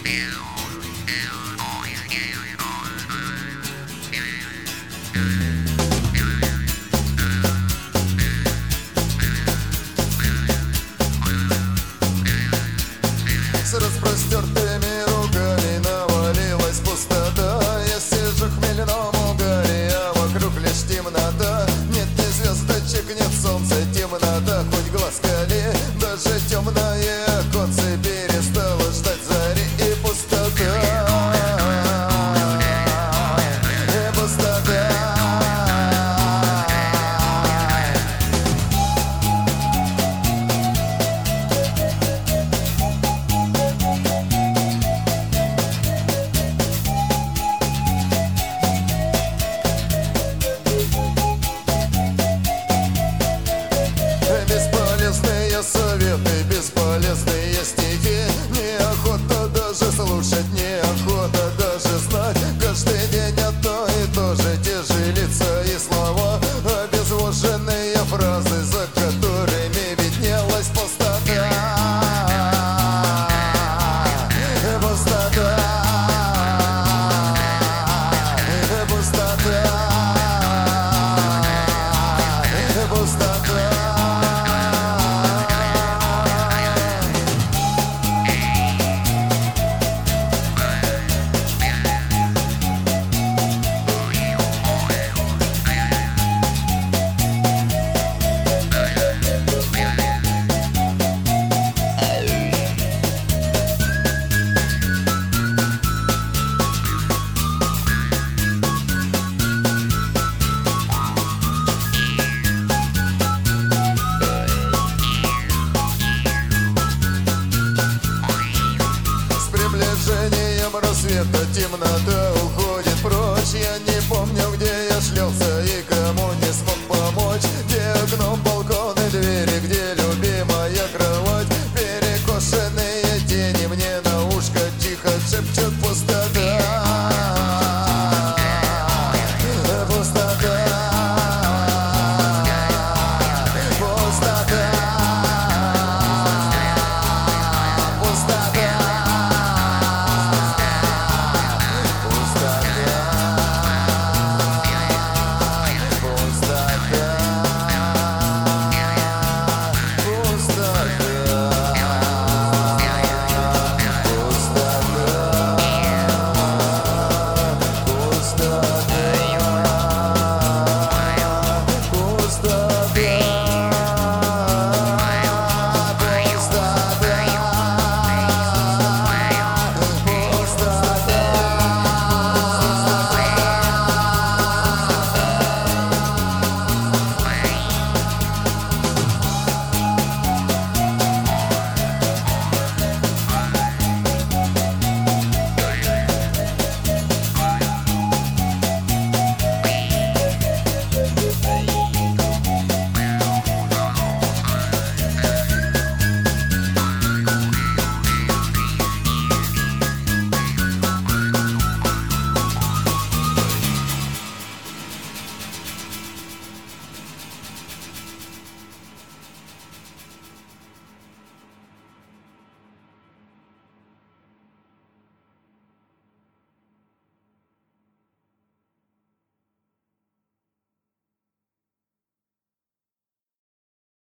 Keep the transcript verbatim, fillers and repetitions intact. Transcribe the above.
С распростертыми руками навалилась пустота. Я сижу в хмельном угаре, а вокруг лишь темнота. Нет ни звездочек, нет солнца, темнота, хоть глаз кали. Даже темное оконце перестало ждать зари. И пустота, и пустота. Бесполезные советы, бесполезные стихи. Неохота даже слушать, неохота даже знать. Каждый день одно и то же, те же лица и слова. Обезвоженные фразы, за которыми виднелась пустота. Пустота, пустота, пустота. С приближением рассвета темнота